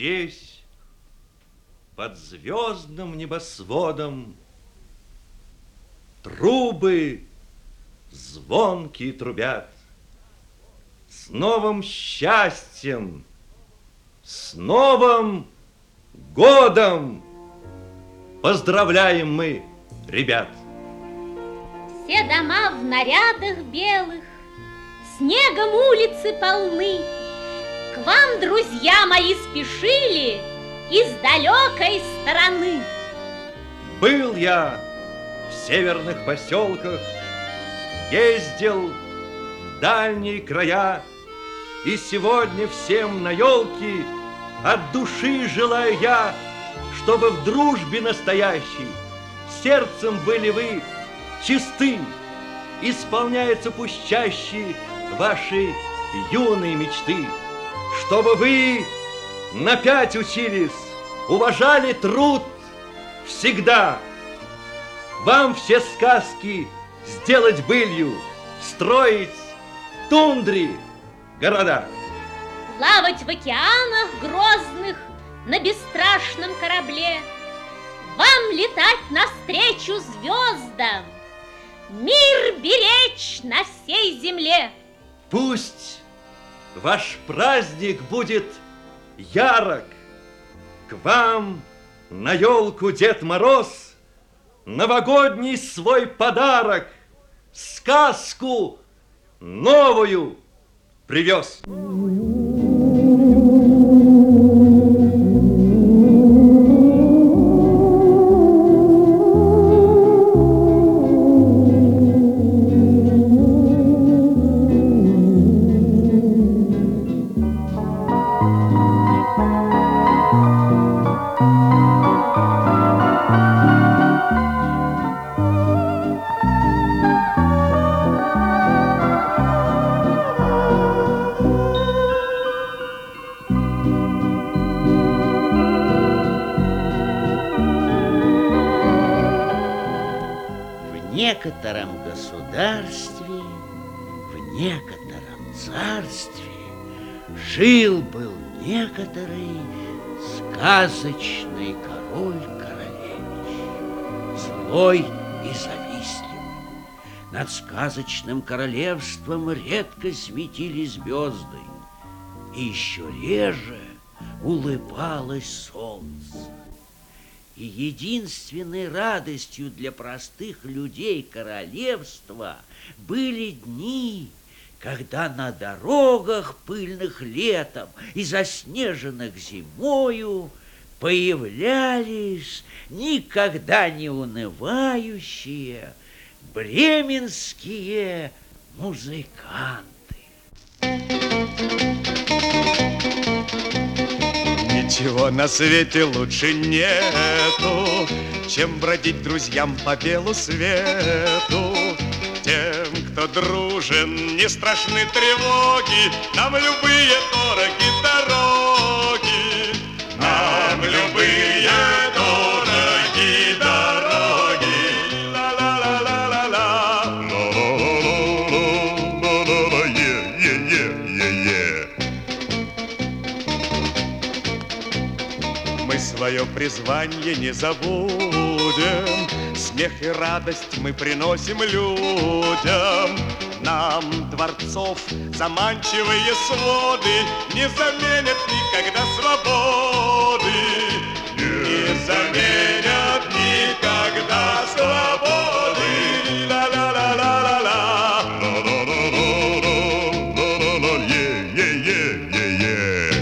Здесь, под звездным небосводом, трубы звонкие трубят. С новым счастьем, с Новым годом поздравляем мы, ребят! Все дома в нарядах белых, снегом улицы полны. К вам, друзья мои, спешили из далекой стороны. Был я в северных поселках, ездил в дальние края, и сегодня всем на елке от души желаю я, чтобы в дружбе настоящей сердцем были вы чисты, исполняются пусть чаще ваши юные мечты, чтобы вы напять учились, уважали труд всегда. Вам все сказки сделать былью, строить тундри города. Плавать в океанах грозных на бесстрашном корабле, вам летать навстречу звездам, мир беречь на всей земле. Пусть ваш праздник будет ярок, к вам на елку Дед Мороз новогодний свой подарок, сказку новую привез. В некотором государстве, в некотором царстве жил-был некоторый сказочный король-королевич, злой и завистливый. Над сказочным королевством редко светили звезды, и еще реже улыбалось солнце. И единственной радостью для простых людей королевства были дни, когда на дорогах пыльных летом и заснеженных зимою появлялись никогда не унывающие бременские музыканты. Ничего на свете лучше нету, чем бродить друзьям по белу свету. Тем, кто дружен, не страшны тревоги, нам любые дороги дороги. Нам любые дороги дороги. Ла-ла-ла-ла-ла-ла. Ла-ла-ла-ла-ла-ла-ла. Е-е-е-е-е. Мы свое призвание не забудем, смех и радость мы приносим людям. Нам дворцов заманчивые своды не заменят никогда свободы. Не заменят никогда свободы. Ла-ла-ла-ла-ла-ла. Ла-ла-ла-ла-ла-ла-ла. Е-е-е-е-е.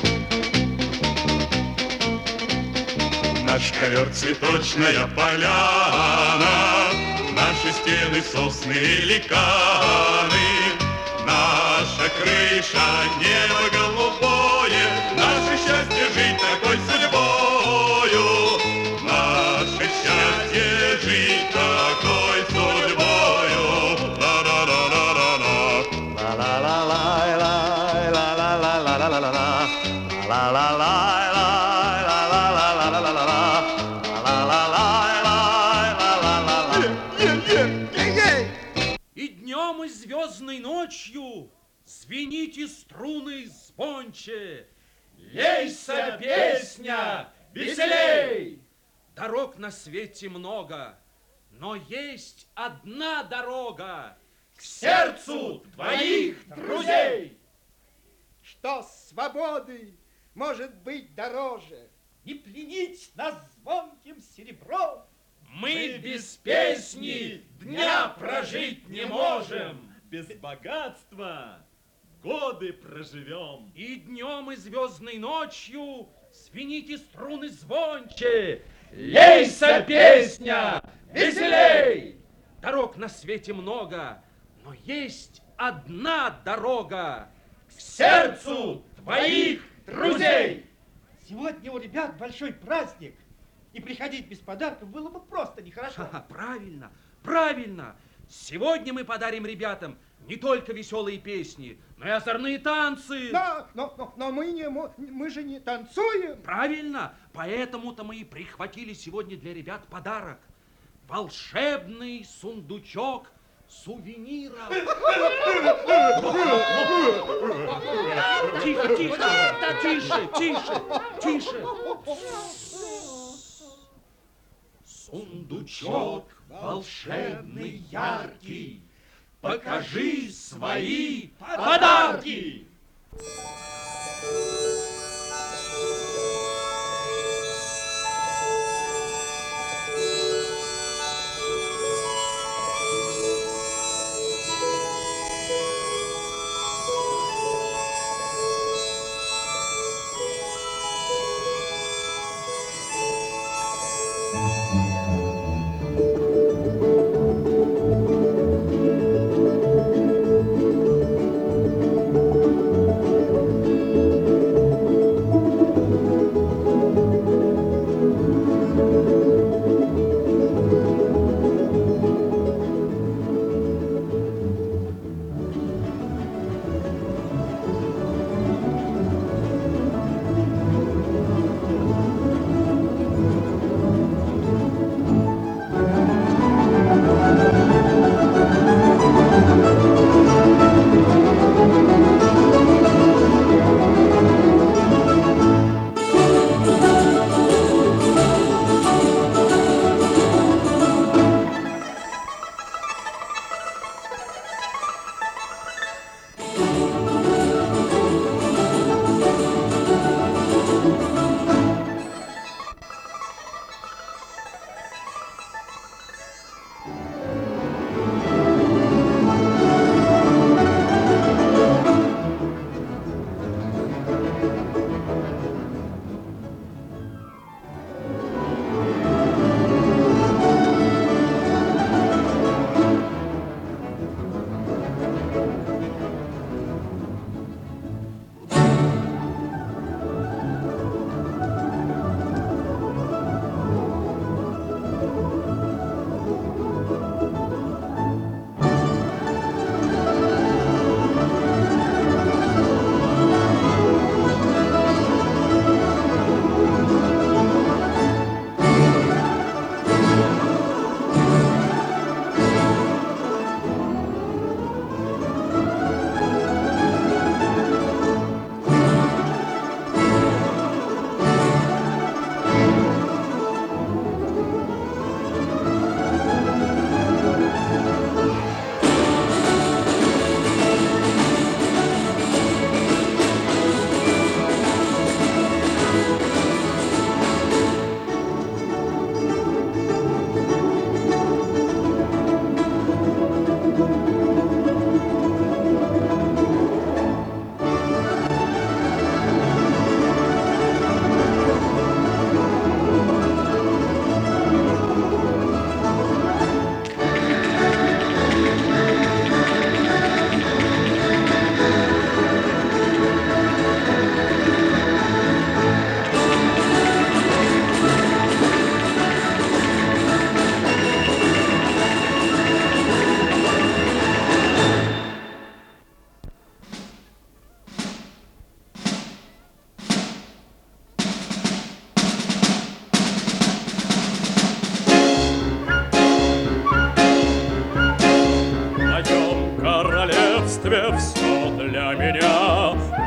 Наш ковер цветочная поляна, наши стены сосны и ликаны, наша крыша небо голубое, наше счастье жить такой судьбою, наше счастье жить такой судьбою. Ла-ла-ла-ла-ла-ла. Ла-ла-ла-ла-ла-ла-ла-ла-ла-ла-ла. Ла-ла-ла. И днем, и звездной ночью звените струны звонче, Лейся, песня, веселей! Дорог на свете много, но есть одна дорога к сердцу твоих друзей. Что свободы может быть дороже? Не пленить нас звонким серебром. Мы без песни дня прожить не можем. Без богатства годы проживем. И днем, и звездной ночью звените струны звонче. Лейся, песня, веселей! Дорог на свете много, но есть одна дорога к сердцу твоих друзей. Сегодня у ребят большой праздник, и приходить без подарков было бы просто нехорошо. Правильно, правильно. Сегодня мы подарим ребятам не только веселые песни, но и озорные танцы. Но мы же не танцуем. Правильно, поэтому-то мы и прихватили сегодня для ребят подарок. Волшебный сундучок сувениров. Тихо, тихо, тише, тише, тише. Сундучок волшебный, яркий, покажи свои подарки.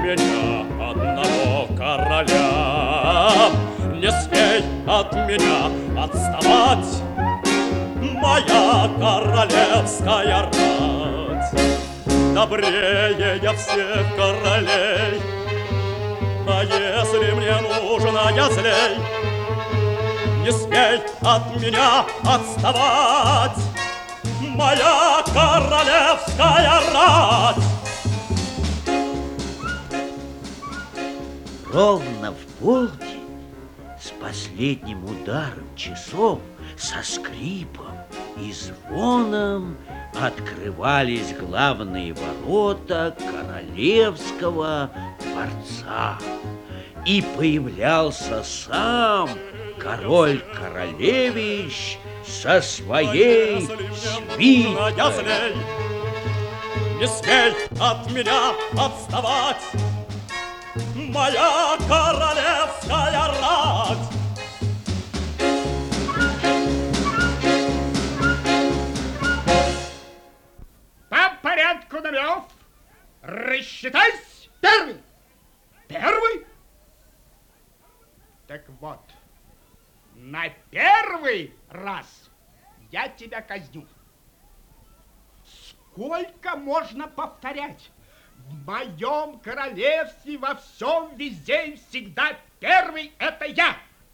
меня одного короля. Не смей от меня отставать, моя королевская рать. Добрее я всех королей, а если мне нужно, я злей. Не смей от меня отставать, моя королевская рать. Ровно в полдень с последним ударом часов, со скрипом и звоном открывались главные ворота королевского дворца. И появлялся сам король-королевич со своей свитой. Не смей от меня отставать, моя королевская рать. По порядку номеров рассчитайся. Первый. Первый? Так вот, на первый раз я тебя казню. Сколько можно повторять? В моем королевстве во всем, везде и всегда первый — это я.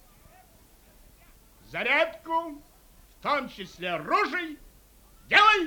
Зарядку, в том числе ружей, делай.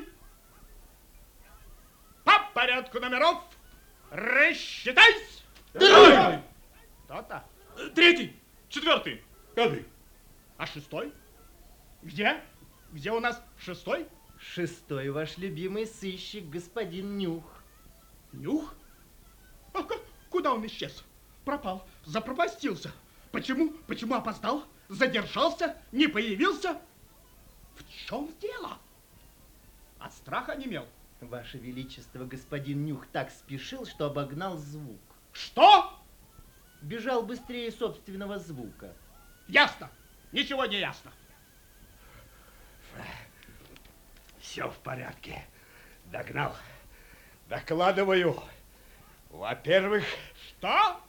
По порядку номеров рассчитайся. Первый. Кто-то. Третий. Четвертый. Пятый. А шестой? Где? Где у нас шестой? Шестой ваш любимый сыщик, господин Нюх. Нюх? А куда он исчез? Пропал, запропастился. Почему? Почему опоздал? Задержался? Не появился? В чем дело? От страха онемел. Ваше Величество, господин Нюх так спешил, что обогнал звук. Что? Бежал быстрее собственного звука. Ясно. Ничего не ясно. Все в порядке. Догнал. Докладываю. Во-первых... Что?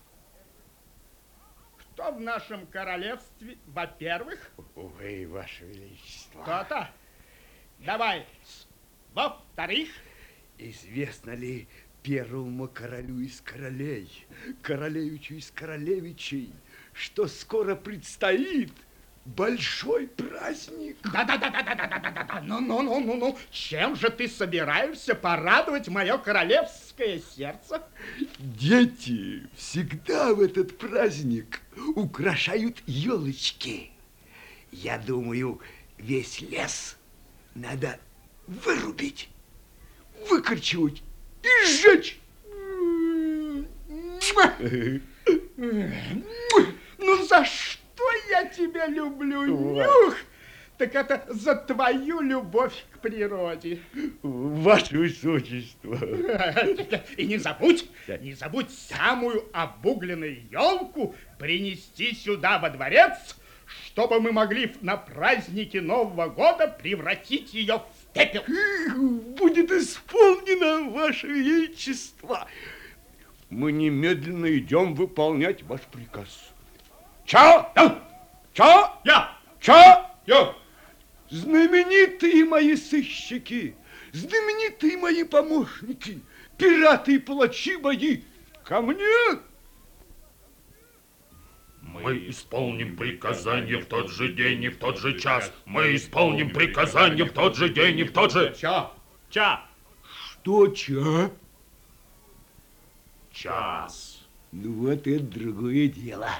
Что в нашем королевстве, во-первых? Увы, Ваше Величество. То-то. Давай. Во-вторых... Известно ли первому королю из королей, королевичу из королевичей, что скоро предстоит большой праздник? Да. Ну. Чем же ты собираешься порадовать мое королевское сердце? Дети всегда в этот праздник украшают елочки. Я думаю, весь лес надо вырубить, выкорчевать и сжечь. Ну, за что я тебя люблю, Нюх? Так это за твою любовь к природе. Ваше Высочество. И не забудь самую обугленную елку принести сюда во дворец, чтобы мы могли на празднике Нового года превратить ее в пепел. Будет исполнено, Ваше Величество. Мы немедленно идем выполнять ваш приказ. Я. Знаменитые мои сыщики, знаменитые мои помощники, пираты и палачи мои, ко мне! Мы исполним приказание в тот же день и в тот же час. Мы исполним приказание в тот же день и в тот же... Что ча? Час. Ну вот это другое дело.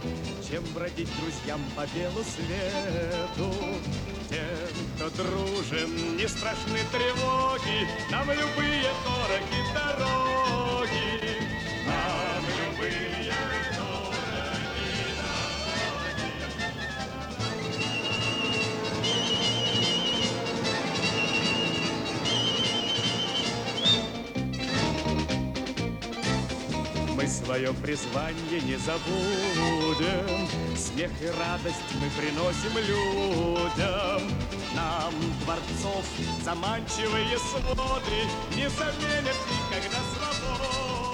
чем бродить друзьям по белу свету. Тем, кто дружен, не страшны тревоги, нам любые дороги дороги. Нам любые дороги дороги. Мы свое призвание не забудем, смех и радость мы приносим людям. Нам дворцов заманчивые своды не заменят никогда свободы.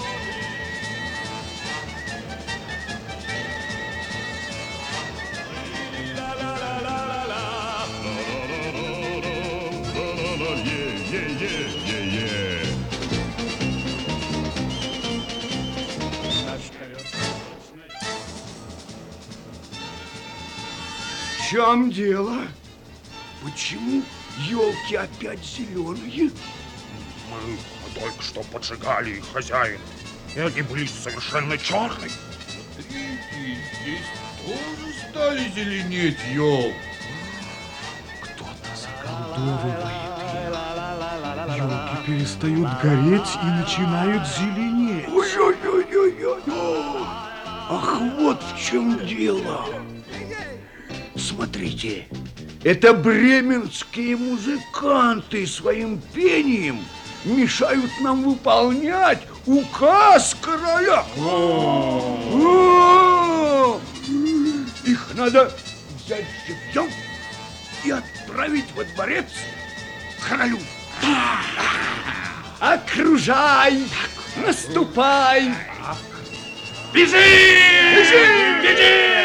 В чем дело? Почему елки опять зеленые? Мы только что поджигали их, хозяин, и они были совершенно черные. Смотрите, здесь тоже стали зеленеть елки. Кто-то заколдовывает их. Елки перестают гореть и начинают зеленеть. Ой-ой-ой-ой-ой! Ах, вот в чем дело. Смотрите, это бременские музыканты своим пением мешают нам выполнять указ короля. Их надо взять живьем и отправить во дворец к королю. Окружай, наступай. Бежи! Бежи! Бежи!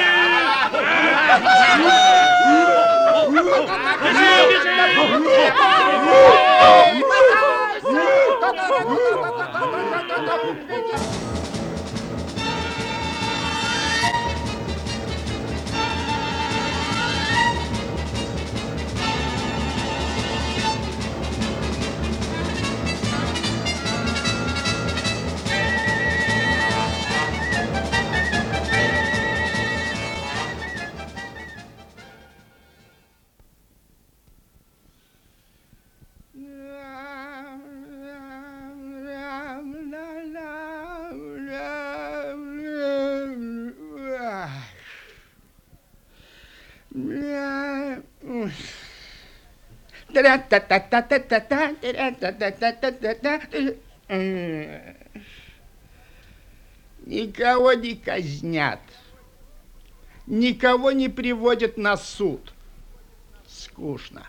Никого не казнят, никого не приводят на суд. Скучно.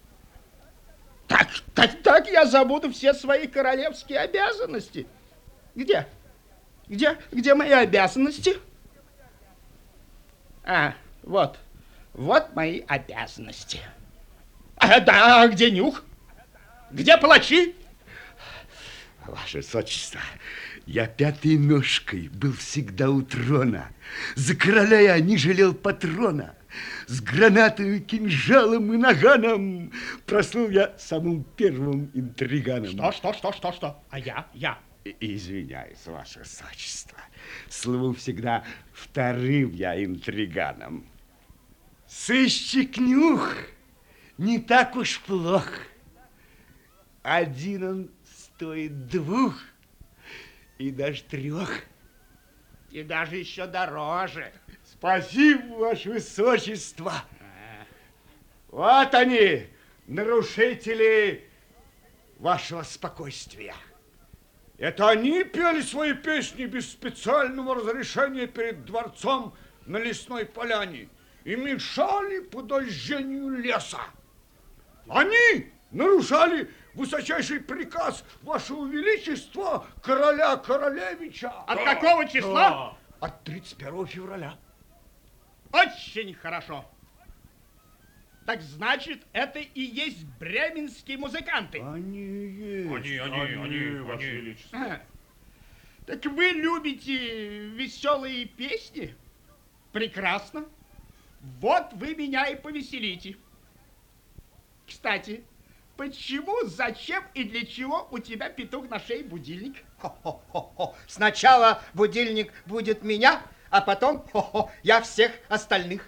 Так я забуду все свои королевские обязанности. Где мои обязанности? Вот мои обязанности. Да, где Нюх? Где палачи? Ваше Высочество, я пятой ножкой был всегда у трона. За короля я не жалел патрона. С гранатой, кинжалом и наганом прослыл я самым первым интриганом. Что? А я? Извиняюсь, Ваше Высочество. Слыву всегда вторым я интриганом. Сыщик Нюх не так уж плох. Один он стоит 2 и даже 3. И даже еще дороже. Спасибо, Ваше Высочество. Вот они, нарушители вашего спокойствия. Это они пели свои песни без специального разрешения перед дворцом на лесной поляне и мешали подожжению леса. Они нарушали высочайший приказ Вашего Величества, короля-королевича. От какого числа? От 31 февраля. Очень хорошо. Так значит, это и есть бременские музыканты. Они есть. Они, Ваше Величество. Так вы любите веселые песни? Прекрасно. Вот вы меня и повеселите. Кстати, почему, зачем и для чего у тебя петух на шее будильник? Сначала будильник будет меня, а потом я всех остальных.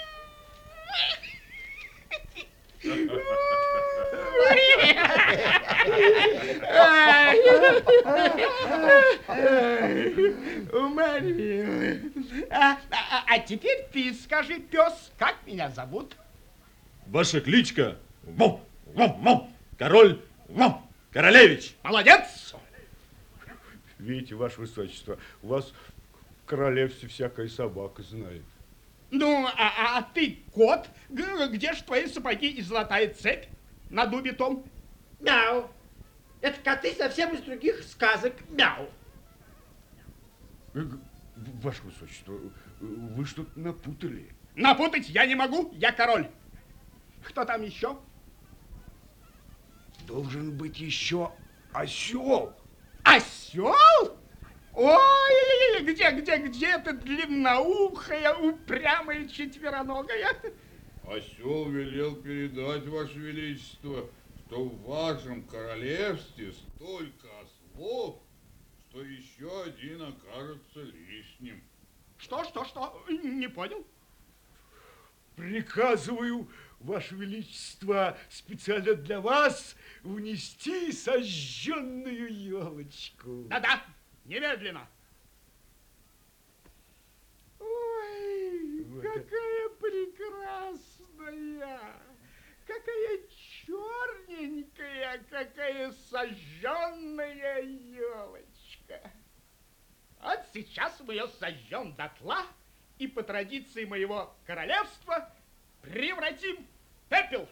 А теперь ты скажи, пес, как меня зовут? Ваша кличка Король Королевич. Молодец! Видите, ваше высочество, у вас в королевстве всякая собака знает. Ну, а ты кот? Где же твои сапоги и золотая цепь на дубе том? Мяу. Это коты совсем из других сказок. Мяу. Ваше высочество, вы что-то напутали. Напутать я не могу, я король. Кто там еще? Должен быть еще осел. Осел? Ой, где эта длинноухая, упрямая четвероногая? Осел велел передать, Ваше Величество, что в вашем королевстве столько ослов, что еще один окажется лишним. Что? Не понял? Приказываю, Ваше Величество, специально для вас внести сожженную елочку. Да-да, немедленно. Ой, вот какая прекрасная, какая черненькая, какая сожженная елочка. Вот сейчас мы ее сожжем дотла и по традиции моего королевства превратим в пепел.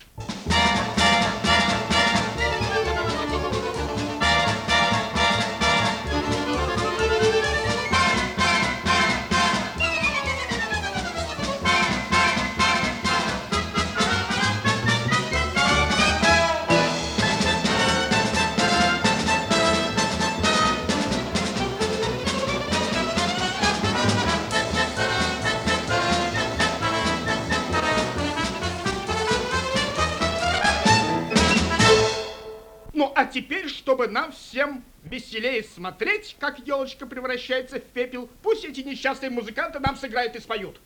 Ну, а теперь, чтобы нам всем веселее смотреть, как елочка превращается в пепел, пусть эти несчастные музыканты нам сыграют и споют.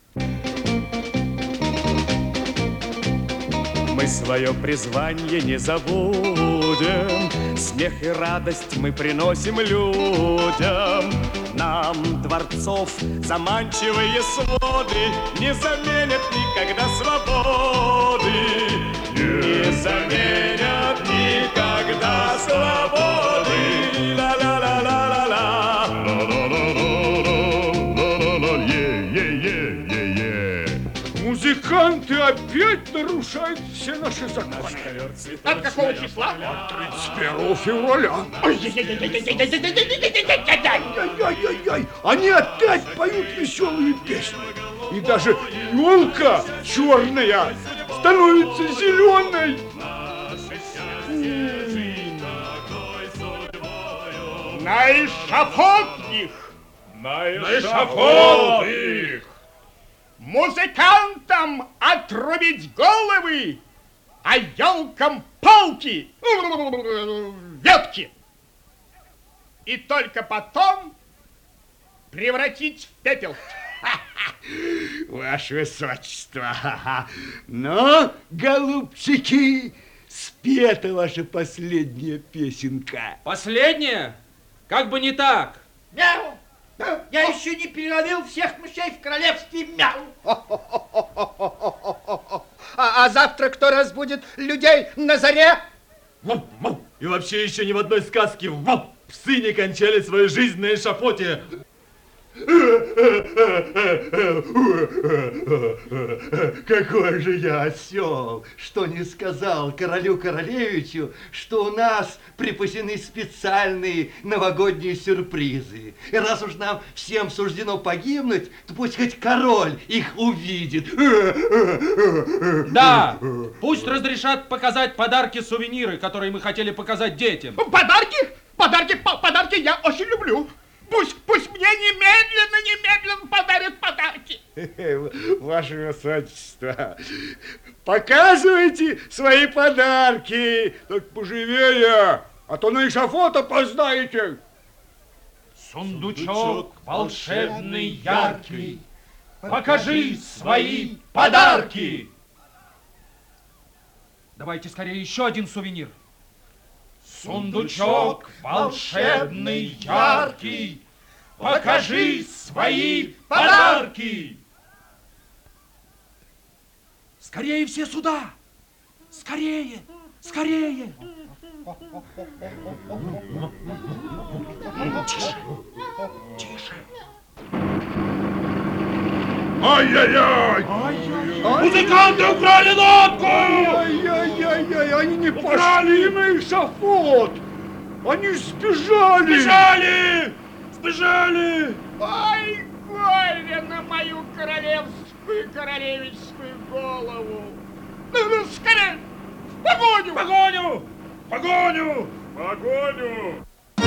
Мы свое призвание не забудем, смех и радость мы приносим людям. Нам дворцов заманчивые своды не заменят никогда свободы. Не заменят никогда свободы. Ла-ла-ла-ла-ла-ла. Музыканты опять нарушают все наши законы. От какого числа? От 31 февраля. Ай-яй-яй-яй-яй-яй-яй-яй. Они опять поют веселые песни. И даже елка черная становится зеленой. На эшафот их! На эшафот их! Музыкантам отрубить головы, а елкам палки, ветки. И только потом превратить в пепел. Ваше Высочество, ну, голубчики, спета ваша последняя песенка. Последняя? Как бы не так. Мяу. Я еще не переловил всех мышей в королевстве. Мяу. А завтра кто разбудит людей на заре? И вообще еще ни в одной сказке псы не кончали свою жизнь на эшафоте. Какой же я осел, что не сказал королю-королевичу, что у нас припасены специальные новогодние сюрпризы. И раз уж нам всем суждено погибнуть, то пусть хоть король их увидит. Да, пусть разрешат показать подарки-сувениры, которые мы хотели показать детям. Подарки? Подарки я очень люблю. Пусть мне немедленно подарят подарки. Ваше Высочество, показывайте свои подарки, только поживее, а то на эшафот опоздаете. Сундучок волшебный, яркий, покажи свои подарки. Давайте скорее еще один сувенир. Сундучок волшебный, яркий, покажи свои подарки. Скорее все сюда! Скорее! Скорее! Тише! Тише! Ай-яй-яй! Музыканты украли лодку! Ай-яй-яй-яй, они не пошли на эшафот! Они сбежали! Сбежали! Сбежали! Ай, горе на мою королевскую, королевичскую голову! Ну, скорее! В погоню! Погоню! Погоню! Погоню!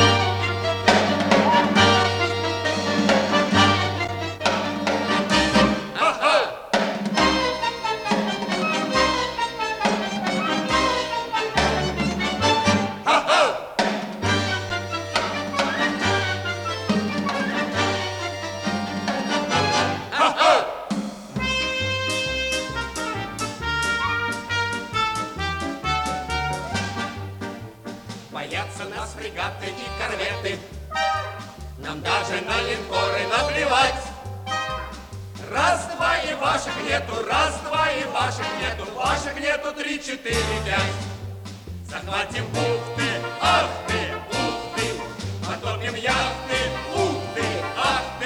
Боятся нас фрегаты и корветы, нам даже на линкоры наплевать. Раз-два и ваших нету, раз-два и ваших нету, ваших нету 3, 4, 5. Захватим бухты, ах ты, ух ты, потопим яхты, ух ты, ах ты,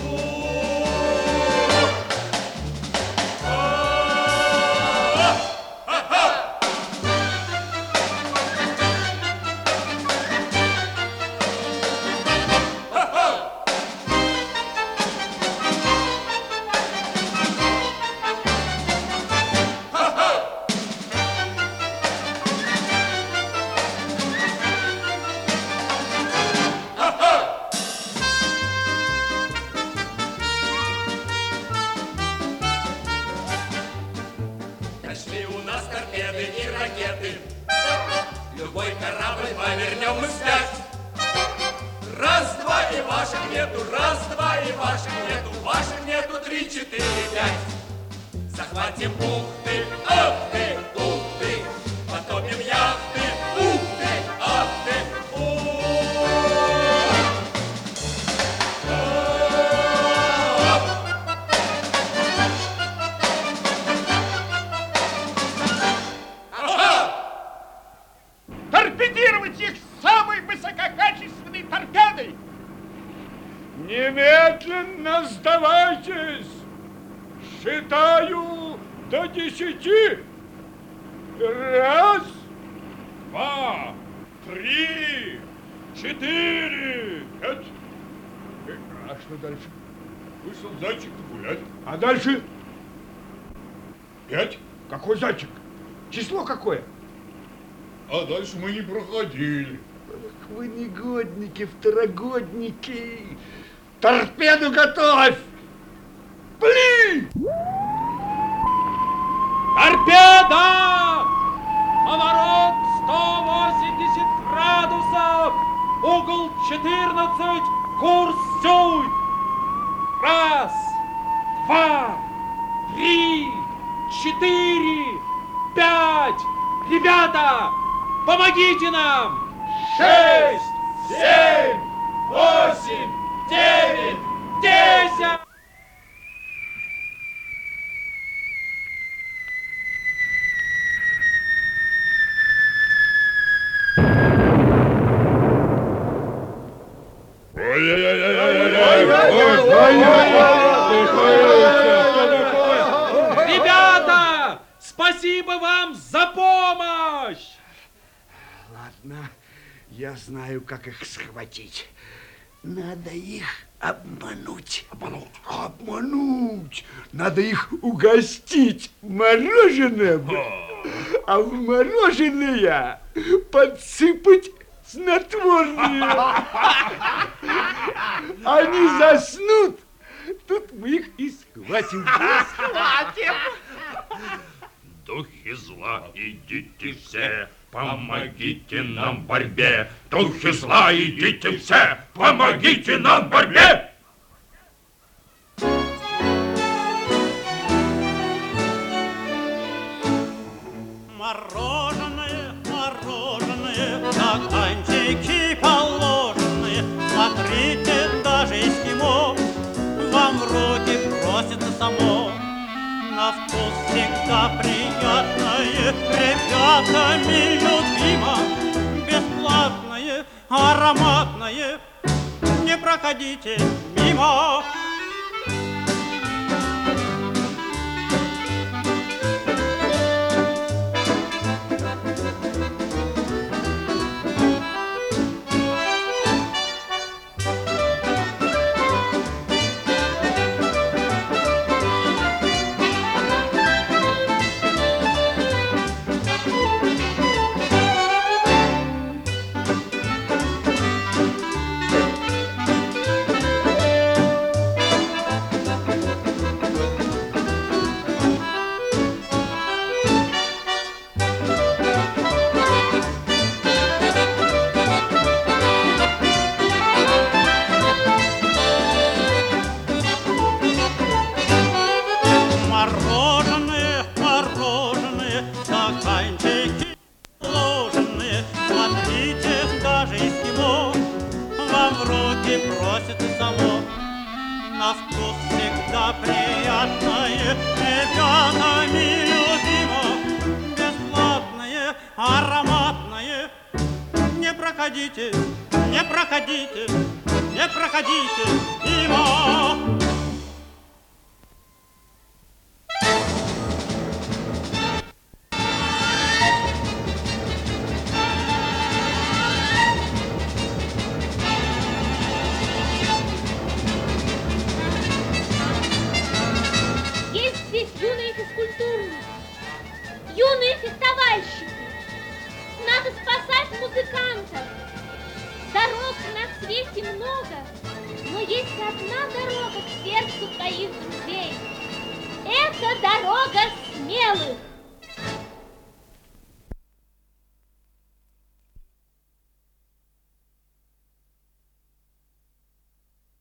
Нашли у нас торпеды и ракеты, любой корабль повернем мы вспять. Раз-два и ваших нету, раз-два и ваших нету, ваших нету 3, 4, 5. Захватим бухты, ах ты, ух ты, потопим яхты, ух ты, ах ты, Торпедировать их самой высококачественной торпедой! Немедленно сдавайтесь! Считаю до 10. 1, 2, 3, 4, 5. А что дальше? Вышел зайчик гулять. А дальше? 5. Какой зайчик? Число какое? А дальше мы не проходили. Ах, вы негодники, второгодники! Торпеду готовь! Пли! Торпеда! Поворот 180 градусов! Угол 14, курс сюй! 1, 2, 3, 4, 5! Ребята, помогите нам! 6, 7, 8, 9, 10! Ребята, спасибо вам за помощь! Ладно, я знаю, как их схватить. Надо их обмануть. Обмануть. Надо их угостить мороженым, а в мороженое подсыпать снотворное. Они заснут. Тут мы их и схватим. Духи зла, идите все, Помогите нам в борьбе, духи зла, идите все, помогите нам в борьбе! Мороженое, мороженое, стаканчики положенные. Смотрите, даже эскимо вам в руки просится само. На вкус всегда приятное, ребятами любимо. Бесплатное, ароматное, не проходите мимо. Мороженое, мороженое, стаканчики положенные. Смотрите, даже эскимо вам в руки просится само. На вкус всегда приятное, ребятами любимо. Бесплатное, ароматное, не проходите, не проходите, не проходите мимо. Юные физкультурники, юные фехтовальщики. Надо спасать музыкантов. Дорог на свете много, но есть одна дорога к сердцу твоих друзей. Это дорога смелых.